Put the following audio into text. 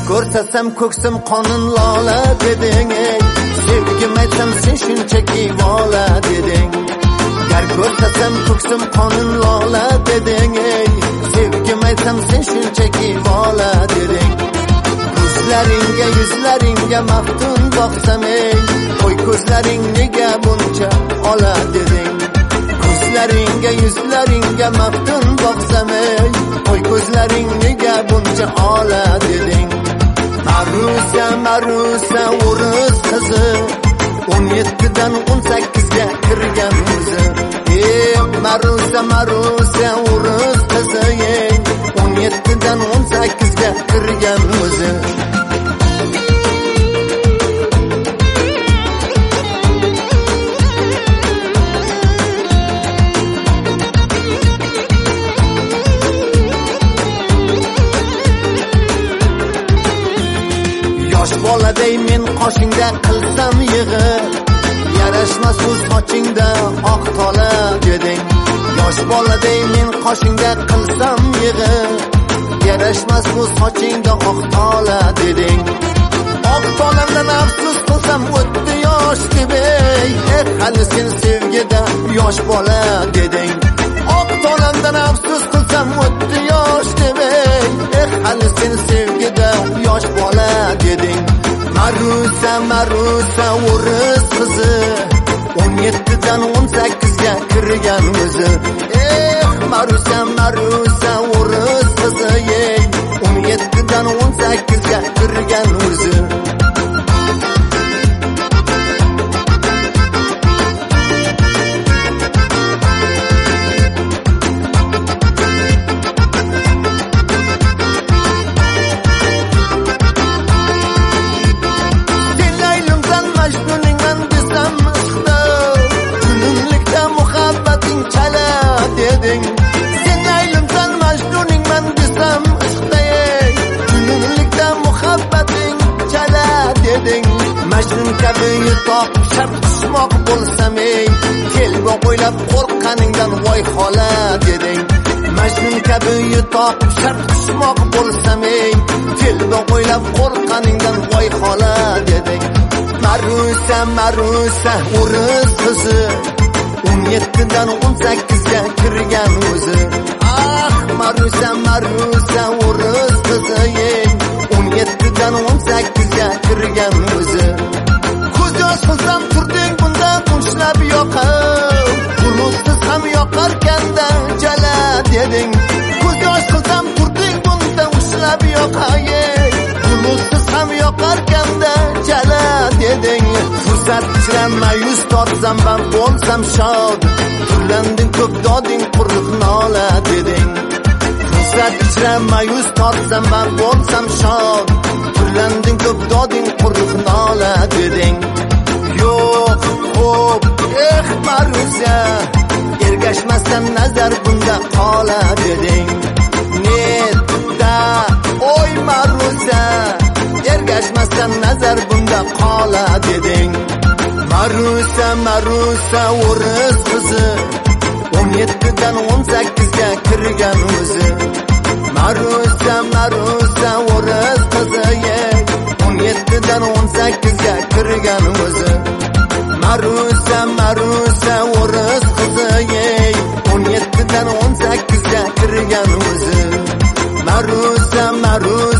ko'rsam ko'ksim qonun lola deding ey, sevgim aytsam sen shunchaki bola deding. Gar ko'rsam ko'ksim qonun lola deding ey, sevgim aytsam sen shunchaki bola deding. Ko'zlaringga yuzlaringga maftun boqsam ey, qo'y ko'zlaring nega buncha ola deding. Ko'zlaringga yuzlaringga maftun boqsam ey, qo'y ko'zlaring nega buncha ola deding. Marusa Marusa o'ris qizi 17dan 18ga kirgan o'zi. Marusa Marusa o'ris qizi 17dan 18ga kirgan o'zi. Yosh boladay men qoshingda qilsam yig'i, yarashmas o'z sochingda oq tola deding. Yosh boladay men qoshingda qilsam yig'i, yarashmas o'z sochingda oq tola deding. Oq tolamdan afsus qilsam o'tdi yosh debey, hali sen sevgida yosh bola deding. Oq tolamdan afsus qilsam o'tdi yosh debey, hali sen sevgida yosh bola deding. Marusa Marusa o'ris qizi 17dan 18ga kirgan o'zi. Marusa Marusa o'ris qizi 17dan 18ga kirgan o'zi. Sen aylimsan majnuningman desam ishtay, jununlikda muhabbating chala deding. Majnun kabi yutoq shart tushmoq bo'lsam ey, kelba o'ylab qo'rqqaningdan voy xola deding. Majnun kabi yutoq shart tushmoq bo'lsam ey, kelba o'ylab qo'rqqaningdan voy xola deding. Marusa Marusa o'ris qizi 17dan 18ga kirgan o'zi. Marusa Marusa o'ris qizi 17dan 18ga kirgan o'zi. Ko'z yosh qilsam turding bunda qunslab yoqib, bulutsiz ham yoqarkanda jala deding. Ko'z yosh qilsam turding bunda ushlab yoqay, bulutsiz ham yoqarkanda jala deding. Fursat ichra mayus tortsam ben bo'lsam shod, turlanding ko'p doding quruq nola deding. Fursat ichra mayus tortsam ben bo'lsam shod, turlanding ko'p doding quruq nola deding. Yo'q xo'p Marusa, ergashmasdan nazar bunda qola deding. Netda oy Marusa, ergashmasdan nazar bunda qola deding. Marusa Marusa o'ris qizi 17dan 18ga kirgan o'zi. Marusa Marusa o'ris qizi 17dan 18ga kirgan o'zi. Marusa Marusa o'ris qizi 17dan 18ga kirgan o'zi. Marusa Marusa